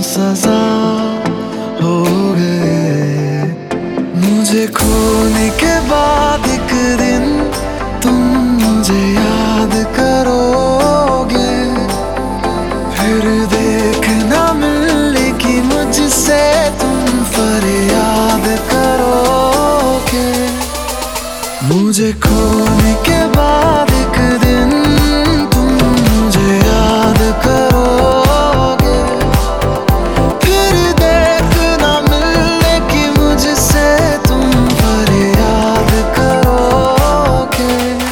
सजा हो गए। मुझे खोने के बाद एक दिन तुम मुझे याद करोगे, फिर देखना मिलने की मुझसे तुम फरियाद करोगे। मुझे खोने के बाद एक दिन तुम मुझे याद करोगे, फिर देखना मिलने की मुझसे तुम फरियाद करोगे।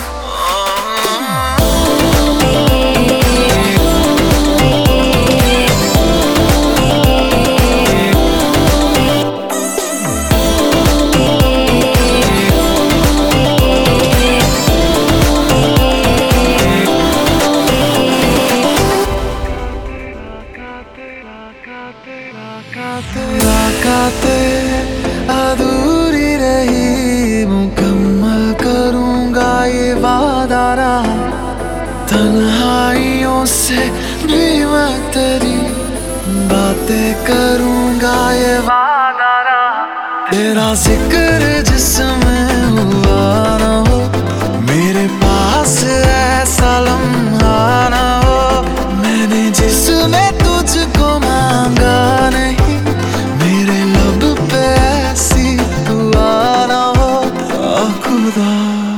मुलाकातें अधूरी रही, मुकम्मल करूंगा ये वादा रहा। तन्हाइयों से भी मैं तेरी बातें करूंगा ये वादा रहा। तेरा जिक्र जिसमें हुआ ना हो, मेरे पास ऐसा लम्हा ना हो। मैंने जिसमें तुझको मांगा नहीं, मेरे लब पे ऐसी दुआ ना हो। खुदा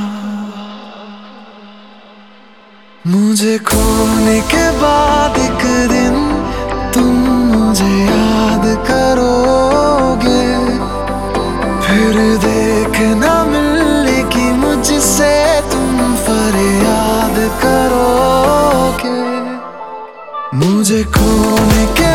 मुझे खोने के बाद एक दिन तुम मुझे याद करोगे, फिर देखना मिलने की मुझसे तुम फरियाद करोगे। मुझे खोने के